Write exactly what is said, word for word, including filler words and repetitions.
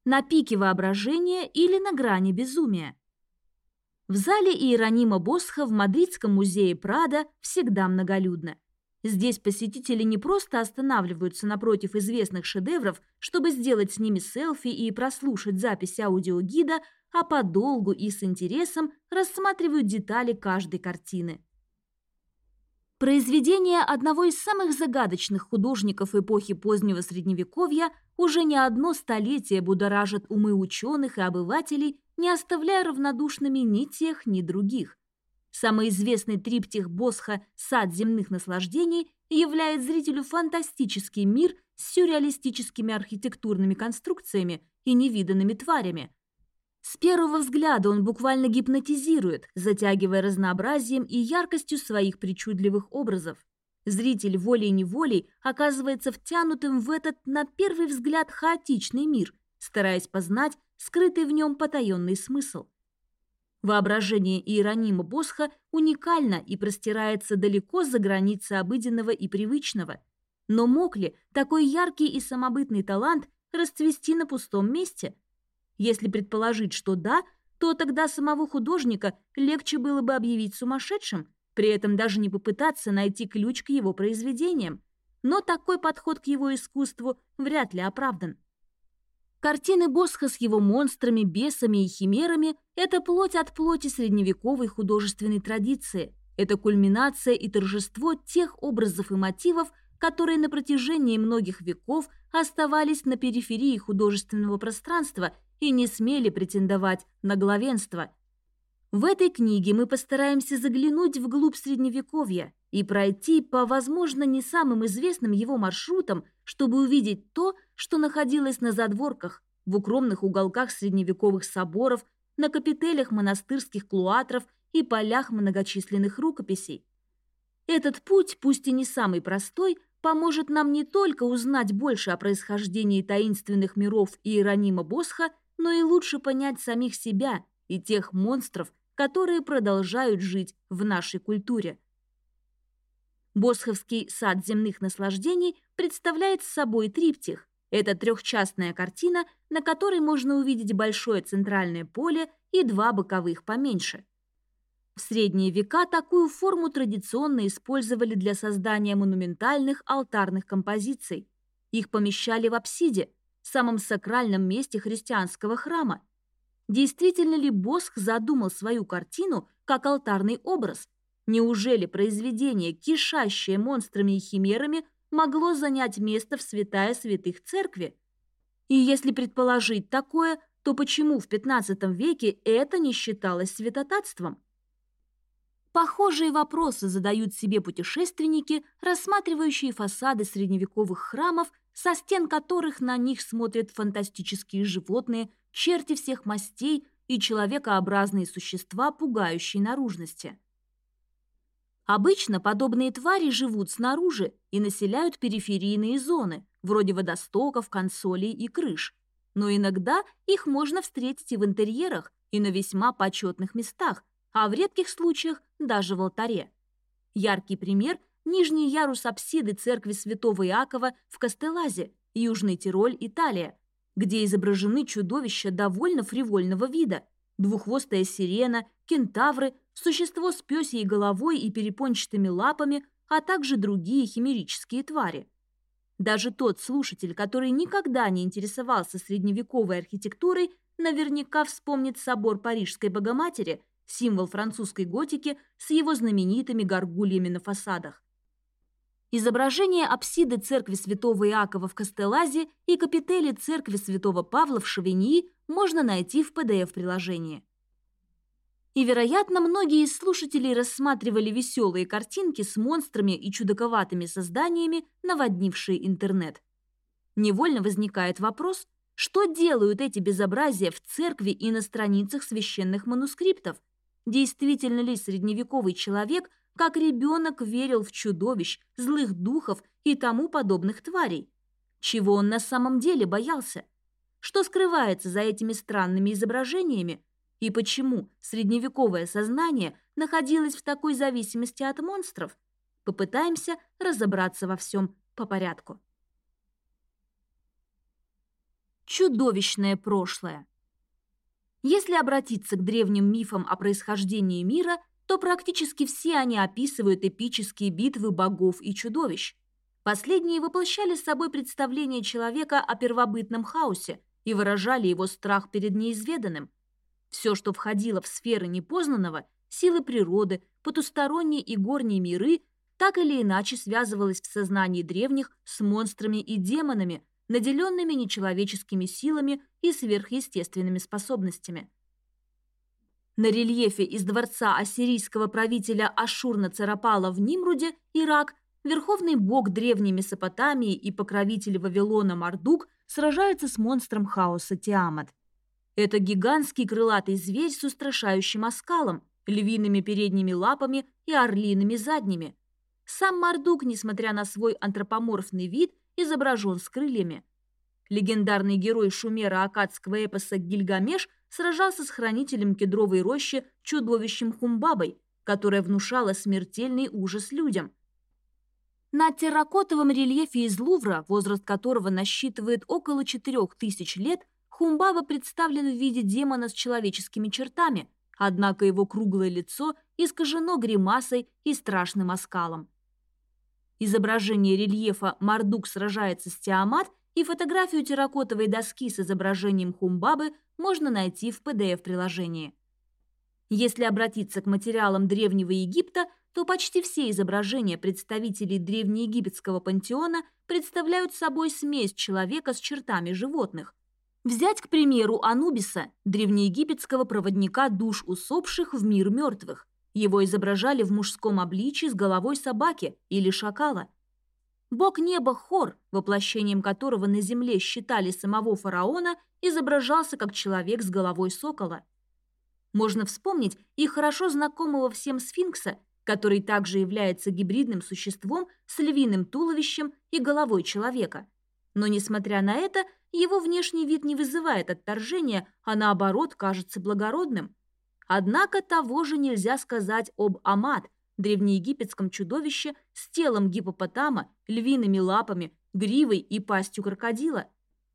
на пике воображения или на грани безумия. В зале Иеронима Босха в Мадридском музее Прадо всегда многолюдно. Здесь посетители не просто останавливаются напротив известных шедевров, чтобы сделать с ними селфи и прослушать запись аудиогида, а подолгу и с интересом рассматривают детали каждой картины. Произведение одного из самых загадочных художников эпохи позднего Средневековья уже не одно столетие будоражит умы ученых и обывателей, не оставляя равнодушными ни тех, ни других. Самый известный триптих Босха «Сад земных наслаждений» являет зрителю фантастический мир с сюрреалистическими архитектурными конструкциями и невиданными тварями. С первого взгляда он буквально гипнотизирует, затягивая разнообразием и яркостью своих причудливых образов. Зритель волей-неволей оказывается втянутым в этот, на первый взгляд, хаотичный мир, стараясь познать скрытый в нем потаенный смысл. Воображение Иеронима Босха уникально и простирается далеко за границы обыденного и привычного. Но мог ли такой яркий и самобытный талант расцвести на пустом месте? Если предположить, что да, то тогда самого художника легче было бы объявить сумасшедшим, при этом даже не попытаться найти ключ к его произведениям. Но такой подход к его искусству вряд ли оправдан. Картины Босха с его монстрами, бесами и химерами – это плоть от плоти средневековой художественной традиции. Это кульминация и торжество тех образов и мотивов, которые на протяжении многих веков оставались на периферии художественного пространства и не смели претендовать на главенство. В этой книге мы постараемся заглянуть вглубь Средневековья и пройти по, возможно, не самым известным его маршрутам, чтобы увидеть то, что находилось на задворках, в укромных уголках средневековых соборов, на капителях монастырских клуатров и полях многочисленных рукописей. Этот путь, пусть и не самый простой, поможет нам не только узнать больше о происхождении таинственных миров Иеронима Босха, но и лучше понять самих себя и тех монстров, которые продолжают жить в нашей культуре. Босховский «Сад земных наслаждений» представляет собой триптих. Это трехчастная картина, на которой можно увидеть большое центральное поле и два боковых поменьше. В средние века такую форму традиционно использовали для создания монументальных алтарных композиций. Их помещали в апсиде, самом сакральном месте христианского храма. Действительно ли Босх задумал свою картину как алтарный образ? Неужели произведение, кишащее монстрами и химерами, могло занять место в святая святых церкви? И если предположить такое, то почему в пятнадцатом веке это не считалось святотатством? Похожие вопросы задают себе путешественнки, рассматривающие фасады средневековых храмов, со стен которых на них смотрят фантастические животные, черти всех мастей и человекообразные существа пугающей наружности. Обычно подобные твари живут снаружи и населяют периферийные зоны, вроде водостоков, консолей и крыш. Но иногда их можно встретить и в интерьерах, и на весьма почетных местах, а в редких случаях даже в алтаре. Яркий пример – нижний ярус апсиды церкви святого Иакова в Кастеллазе, Южный Тироль, Италия, где изображены чудовища довольно фривольного вида – двуххвостая сирена, кентавры, существо с пёсьей головой и перепончатыми лапами, а также другие химерические твари. Даже тот слушатель, который никогда не интересовался средневековой архитектурой, наверняка вспомнит собор Парижской Богоматери, символ французской готики с его знаменитыми горгульями на фасадах. Изображение апсиды церкви святого Иакова в Кастеллазе и капители церкви святого Павла в Шавиньи можно найти в пэ дэ эф-приложении. И, вероятно, многие из слушателей рассматривали веселые картинки с монстрами и чудаковатыми созданиями, наводнившие интернет. Невольно возникает вопрос, что делают эти безобразия в церкви и на страницах священных манускриптов? Действительно ли средневековый человек, как ребенок, верил в чудовищ, злых духов и тому подобных тварей? Чего он на самом деле боялся? Что скрывается за этими странными изображениями? И почему средневековое сознание находилось в такой зависимости от монстров? Попытаемся разобраться во всем по порядку. Чудовищное прошлое. Если обратиться к древним мифам о происхождении мира, то практически все они описывают эпические битвы богов и чудовищ. Последние воплощали собой представление человека о первобытном хаосе и выражали его страх перед неизведанным. Все, что входило в сферы непознанного, силы природы, потусторонние и горние миры, так или иначе связывалось в сознании древних с монстрами и демонами, наделенными нечеловеческими силами и сверхъестественными способностями. На рельефе из дворца ассирийского правителя Ашшур-Нацарапала в Нимруде, Ирак, верховный бог древней Месопотамии и покровитель Вавилона Мардук сражается с монстром хаоса Тиамат. Это гигантский крылатый зверь с устрашающим оскалом, львиными передними лапами и орлиными задними. Сам Мардук, несмотря на свой антропоморфный вид, изображен с крыльями. Легендарный герой шумеро-аккадского эпоса Гильгамеш сражался с хранителем кедровой рощи чудовищем Хумбабой, которое внушало смертельный ужас людям. На терракотовом рельефе из Лувра, возраст которого насчитывает около четырех тысяч лет, Хумбаба представлен в виде демона с человеческими чертами, однако его круглое лицо искажено гримасой и страшным оскалом. Изображение рельефа «Мардук сражается с Тиамат» и фотографию терракотовой доски с изображением Хумбабы можно найти в пэ дэ эф-приложении. Если обратиться к материалам Древнего Египта, то почти все изображения представителей древнеегипетского пантеона представляют собой смесь человека с чертами животных. Взять, к примеру, Анубиса, древнеегипетского проводника душ усопших в мир мертвых. Его изображали в мужском обличии с головой собаки или шакала. Бог неба Хор, воплощением которого на земле считали самого фараона, изображался как человек с головой сокола. Можно вспомнить и хорошо знакомого всем сфинкса, который также является гибридным существом с львиным туловищем и головой человека. Но, несмотря на это, его внешний вид не вызывает отторжения, а наоборот кажется благородным. Однако того же нельзя сказать об Амат, древнеегипетском чудовище с телом гиппопотама, львиными лапами, гривой и пастью крокодила.